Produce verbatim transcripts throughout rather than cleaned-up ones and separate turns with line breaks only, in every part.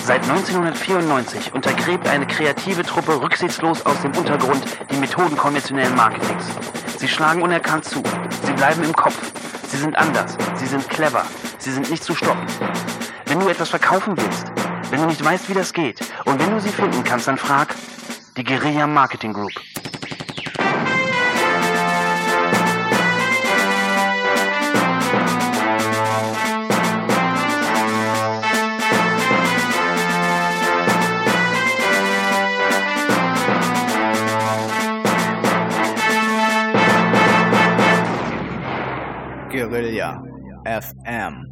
Seit neunzehnhundertvierundneunzig untergräbt eine kreative Truppe rücksichtslos aus dem Untergrund die Methoden konventionellen Marketings. Sie schlagen unerkannt zu. Sie bleiben im Kopf. Sie sind anders. Sie sind clever. Sie sind nicht zu stoppen. Wenn du etwas verkaufen willst, wenn du nicht weißt, wie das geht, und wenn du sie finden kannst, dann frag die Guerilla Marketing Group.
Guerilla F M.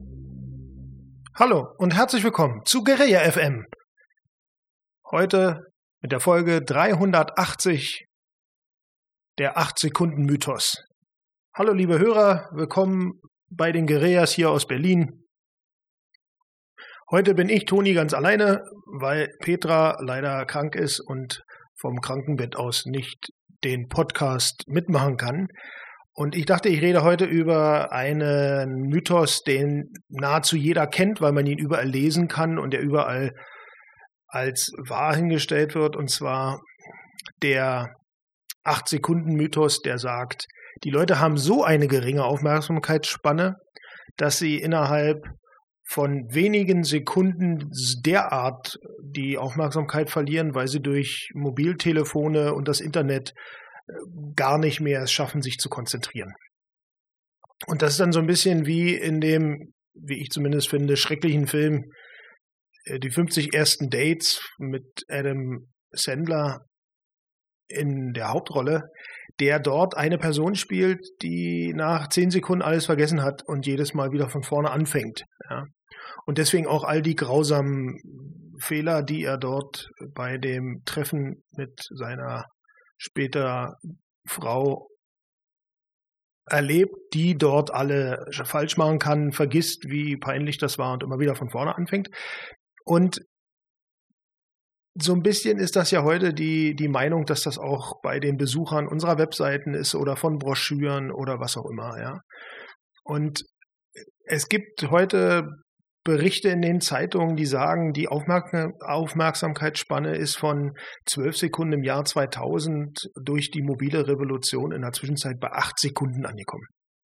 Hallo und herzlich willkommen zu Guerilla F M. Heute mit der Folge dreihundertachtzig, der acht-Sekunden-Mythos. Hallo liebe Hörer, willkommen bei den Guerillas hier aus Berlin. Heute bin ich, Toni, ganz alleine, weil Petra leider krank ist und vom Krankenbett aus nicht den Podcast mitmachen kann. Und ich dachte, ich rede heute über einen Mythos, den nahezu jeder kennt, weil man ihn überall lesen kann und der überall als wahr hingestellt wird. Und zwar der acht-Sekunden-Mythos, der sagt, die Leute haben so eine geringe Aufmerksamkeitsspanne, dass sie innerhalb von wenigen Sekunden derart die Aufmerksamkeit verlieren, weil sie durch Mobiltelefone und das Internet gar nicht mehr es schaffen, sich zu konzentrieren. Und das ist dann so ein bisschen wie in dem, wie ich zumindest finde, schrecklichen Film Die fünfzig ersten Dates mit Adam Sandler in der Hauptrolle, der dort eine Person spielt, die nach zehn Sekunden alles vergessen hat und jedes Mal wieder von vorne anfängt. Ja. Und deswegen auch all die grausamen Fehler, die er dort bei dem Treffen mit seiner später Frau erlebt, die dort alle falsch machen kann, vergisst, wie peinlich das war und immer wieder von vorne anfängt. Und so ein bisschen ist das ja heute die, die Meinung, dass das auch bei den Besuchern unserer Webseiten ist oder von Broschüren oder was auch immer. Ja. Und es gibt heute Berichte in den Zeitungen, die sagen, die Aufmerk- Aufmerksamkeitsspanne ist von zwölf Sekunden im Jahr zweitausend durch die mobile Revolution in der Zwischenzeit bei acht Sekunden angekommen.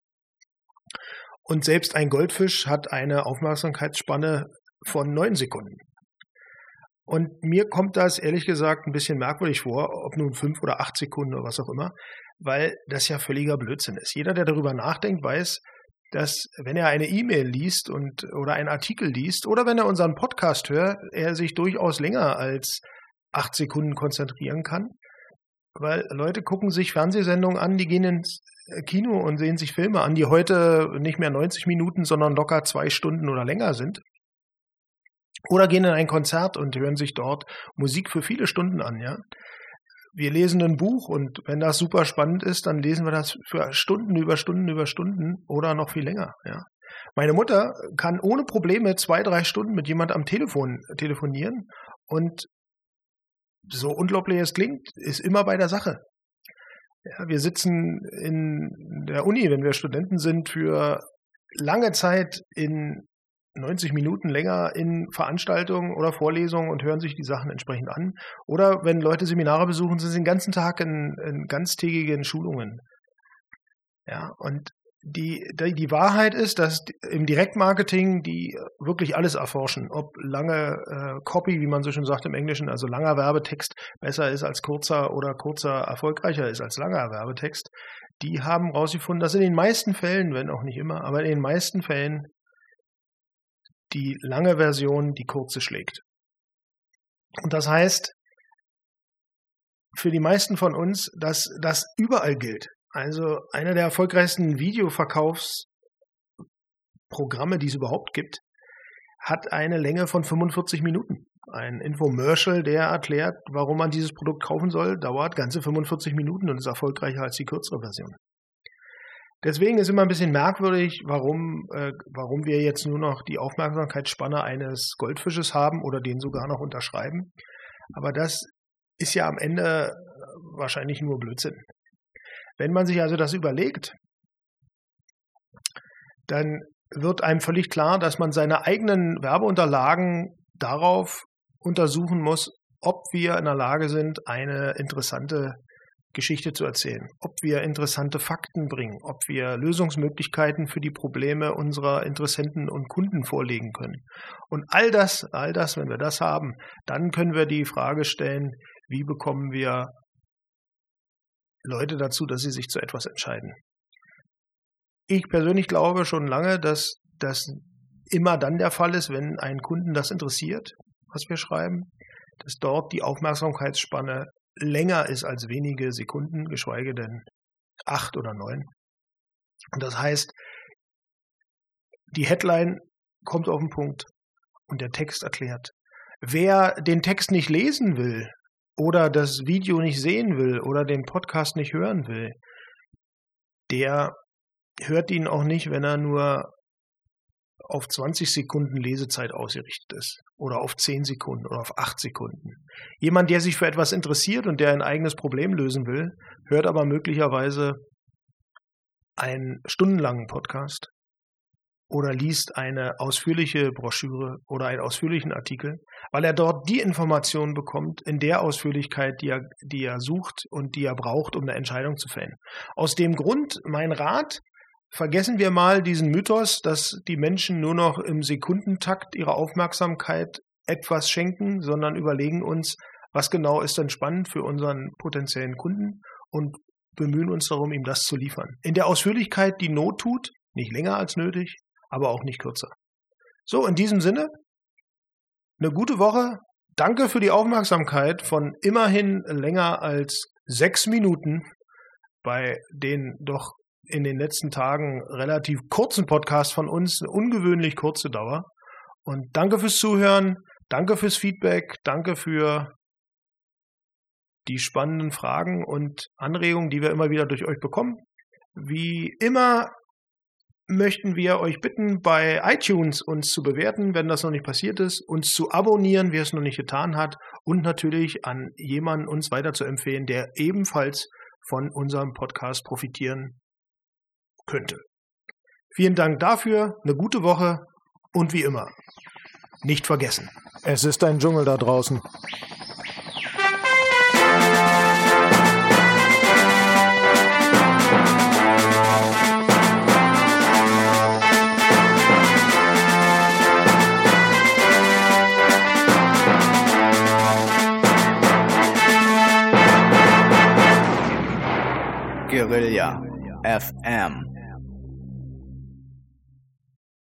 Und selbst ein Goldfisch hat eine Aufmerksamkeitsspanne von neun Sekunden. Und mir kommt das ehrlich gesagt ein bisschen merkwürdig vor, ob nun fünf oder acht Sekunden oder was auch immer, weil das ja völliger Blödsinn ist. Jeder, der darüber nachdenkt, weiß, dass wenn er eine E-Mail liest und oder einen Artikel liest oder wenn er unseren Podcast hört, er sich durchaus länger als acht Sekunden konzentrieren kann. Weil Leute gucken sich Fernsehsendungen an, die gehen ins Kino und sehen sich Filme an, die heute nicht mehr neunzig Minuten, sondern locker zwei Stunden oder länger sind. Oder gehen in ein Konzert und hören sich dort Musik für viele Stunden an, ja. Wir lesen ein Buch und wenn das super spannend ist, dann lesen wir das für Stunden über Stunden über Stunden oder noch viel länger. Ja. Meine Mutter kann ohne Probleme zwei, drei Stunden mit jemand am Telefon telefonieren und so unglaublich es klingt, ist immer bei der Sache. Ja, wir sitzen in der Uni, wenn wir Studenten sind, für lange Zeit in neunzig Minuten länger in Veranstaltungen oder Vorlesungen und hören sich die Sachen entsprechend an. Oder wenn Leute Seminare besuchen, sind sie den ganzen Tag in, in ganztägigen Schulungen. Ja, und die, die, die Wahrheit ist, dass im Direktmarketing die wirklich alles erforschen, ob lange äh, Copy, wie man so schön sagt im Englischen, also langer Werbetext besser ist als kurzer oder kurzer erfolgreicher ist als langer Werbetext. Die haben herausgefunden, dass in den meisten Fällen, wenn auch nicht immer, aber in den meisten Fällen die lange Version die kurze schlägt. Und das heißt, für die meisten von uns, dass das überall gilt. Also einer der erfolgreichsten Videoverkaufsprogramme, die es überhaupt gibt, hat eine Länge von fünfundvierzig Minuten. Ein Infomercial, der erklärt, warum man dieses Produkt kaufen soll, dauert ganze fünfundvierzig Minuten und ist erfolgreicher als die kürzere Version. Deswegen ist immer ein bisschen merkwürdig, warum, äh, warum wir jetzt nur noch die Aufmerksamkeitsspanne eines Goldfisches haben oder den sogar noch unterschreiben. Aber das ist ja am Ende wahrscheinlich nur Blödsinn. Wenn man sich also das überlegt, dann wird einem völlig klar, dass man seine eigenen Werbeunterlagen darauf untersuchen muss, ob wir in der Lage sind, eine interessante Geschichte zu erzählen, ob wir interessante Fakten bringen, ob wir Lösungsmöglichkeiten für die Probleme unserer Interessenten und Kunden vorlegen können. Und all das, all das, wenn wir das haben, dann können wir die Frage stellen, wie bekommen wir Leute dazu, dass sie sich zu etwas entscheiden. Ich persönlich glaube schon lange, dass das immer dann der Fall ist, wenn einen Kunden das interessiert, was wir schreiben, dass dort die Aufmerksamkeitsspanne länger ist als wenige Sekunden, geschweige denn acht oder neun. Und das heißt, die Headline kommt auf den Punkt und der Text erklärt. Wer den Text nicht lesen will oder das Video nicht sehen will oder den Podcast nicht hören will, der hört ihn auch nicht, wenn er nur auf zwanzig Sekunden Lesezeit ausgerichtet ist oder auf zehn Sekunden oder auf acht Sekunden. Jemand, der sich für etwas interessiert und der ein eigenes Problem lösen will, hört aber möglicherweise einen stundenlangen Podcast oder liest eine ausführliche Broschüre oder einen ausführlichen Artikel, weil er dort die Informationen bekommt in der Ausführlichkeit, die er, die er sucht und die er braucht, um eine Entscheidung zu fällen. Aus dem Grund mein Rat: Vergessen wir mal diesen Mythos, dass die Menschen nur noch im Sekundentakt ihrer Aufmerksamkeit etwas schenken, sondern überlegen uns, was genau ist denn spannend für unseren potenziellen Kunden und bemühen uns darum, ihm das zu liefern. In der Ausführlichkeit, die Not tut, nicht länger als nötig, aber auch nicht kürzer. So, in diesem Sinne, eine gute Woche. Danke für die Aufmerksamkeit von immerhin länger als sechs Minuten bei den doch in den letzten Tagen relativ kurzen Podcast von uns, eine ungewöhnlich kurze Dauer. Und danke fürs Zuhören, danke fürs Feedback, danke für die spannenden Fragen und Anregungen, die wir immer wieder durch euch bekommen. Wie immer möchten wir euch bitten, bei iTunes uns zu bewerten, wenn das noch nicht passiert ist, uns zu abonnieren, wer es noch nicht getan hat, und natürlich an jemanden uns weiter zu empfehlen, der ebenfalls von unserem Podcast profitieren könnte. Vielen Dank dafür, eine gute Woche und wie immer, nicht vergessen, es ist ein Dschungel da draußen.
Guerilla F M